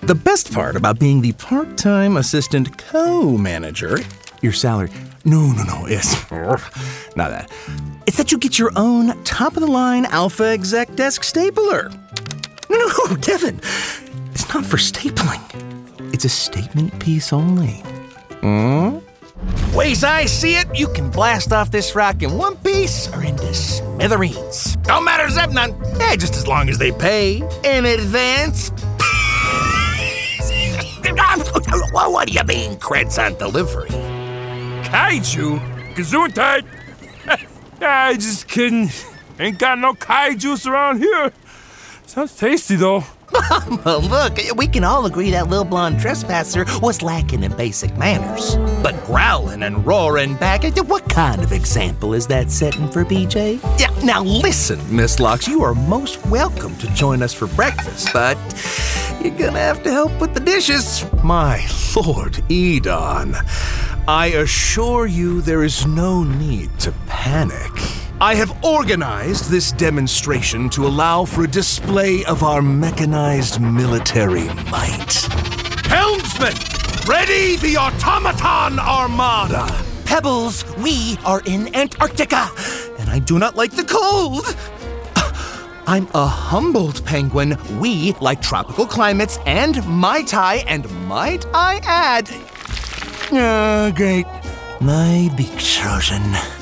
The best part about being the part-time assistant co-manager, your salary, no, it's not that. It's that you get your own top-of-the-line alpha exec desk stapler. No, Devin, it's not for stapling. It's a statement piece only. Ways I see it, you can blast off this rock in one piece or into smithereens. Don't matter to them none. Yeah, just as long as they pay in advance. What do you mean, creds on delivery? Kaiju? Gesundheit? Yeah, just kidding. Ain't got no kaijus around here. Sounds tasty, though. Well, look, we can all agree that Lil Blonde Trespasser was lacking in basic manners. But growling and roaring back, what kind of example is that setting for BJ? Yeah, now listen, Miss Locks, you are most welcome to join us for breakfast, but you're gonna have to help with the dishes. My Lord Edon, I assure you there is no need to panic. I have organized this demonstration to allow for a display of our mechanized military might. Helmsman, ready the automaton armada! Pebbles, we are in Antarctica, and I do not like the cold. I'm a humboldt penguin. We like tropical climates and Mai Tai, and might I add... great. My beak chosen.